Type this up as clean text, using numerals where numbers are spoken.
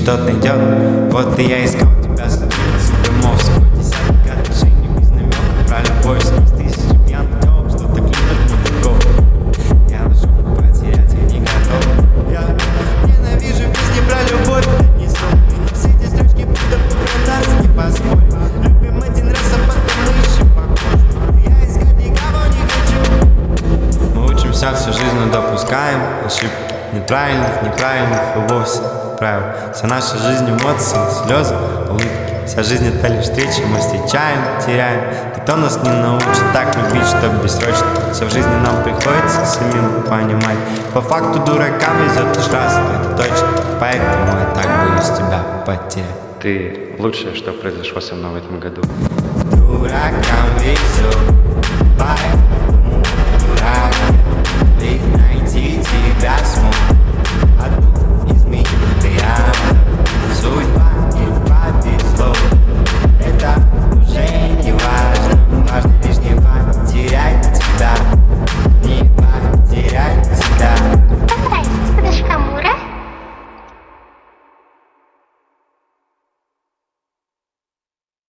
что-то идет. Вот и я искал тебя с улицы Дымовского. Десяток отношений без намека про любовь. Сквозь тысячи пьяных тёлок, что так любят мудаков. Я нашел, но потерять я не готов. Я ненавижу песни про любовь. Не сон, на все эти строчки будто про нас не поспорь. Любим один раз, а потом мы еще похожи. Я искать никого не хочу. Мы учимся всю жизнь, но допускаем ошибки. Неправильных и вовсе правил. Вся наша жизнь эмоции, слезы, улыбки. Вся жизнь это лишь встречи, мы встречаем, теряем. Никто нас не научит так любить, чтоб бессрочно. Все в жизни нам приходится самим понимать. По факту дуракам везет лишь раз, это точно. Поэтому я так боюсь тебя потерять. Ты лучшее, что произошло со мной в этом году. Дуракам везет, поэтому дурак. Ведь найти тебя смог.